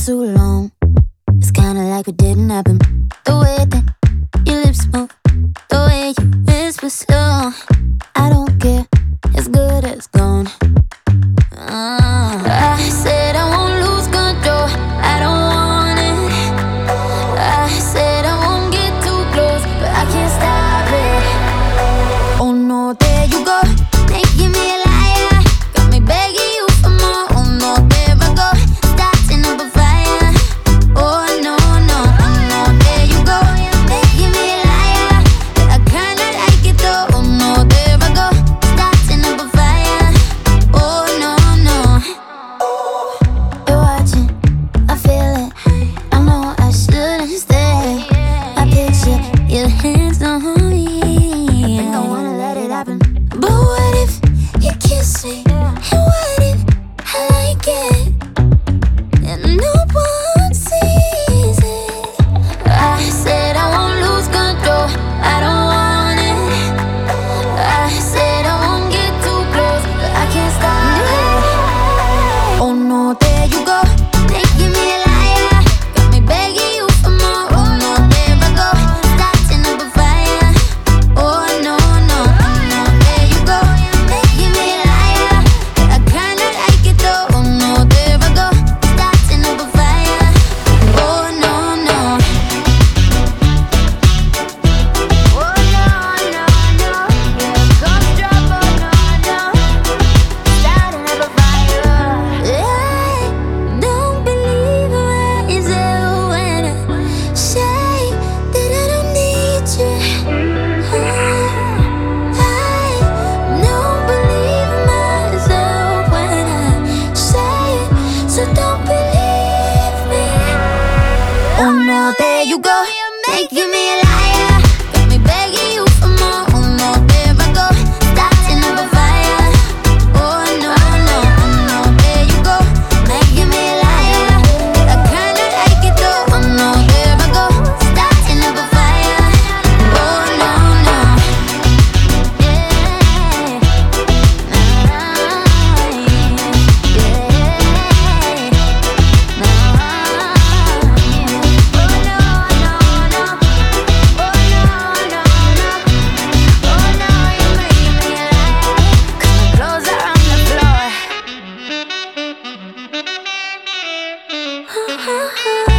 too long. It's kinda like it didn't happen. The way that your lips move, the way you whisper slow. I don't care, it's good as gone. I said I won't lose control, I don't want it. I said I won't get too close, but I can't stop it. Oh no, there you go, making me a liar. Got me begging you for more. Oh no, there I go, starting up a fire. Oh no, no, oh no, there you go, making me a liar. But I kinda like it though. Oh no, there I go, starting up a fire. Oh no, no. You're watching, I feel it. I know I shouldn't stay. I picture your hands on me. I don't wanna let it happen. But what if you kiss me? And what if I like it? And no one sees it. I said I won't lose control, I don't want it. I said I won't get too close, but I can't stop it. Oh no, there you go, making me a liar. Got me begging you for more. Oh no, there I go, starting up a fire. Oh no, no, oh no, there you go, making me a liar. But I kinda like it though. Oh no, there I go, starting up a fire. Oh no, no. Oh no, no, no. Here comes trouble, no, no. Starting up a fire. I don't believe myself when I say that I don't need you. I don't believe myself when I say it, so don't believe me. Oh no, there you go, making me a liar. Got me begging you for more. Oh no, there I go, starting up a fire. Oh no, no, oh no, there you go, making me a liar. I kinda like it though. Oh no, there I go, starting up a fire. Oh no, no, yeah, oh no, no.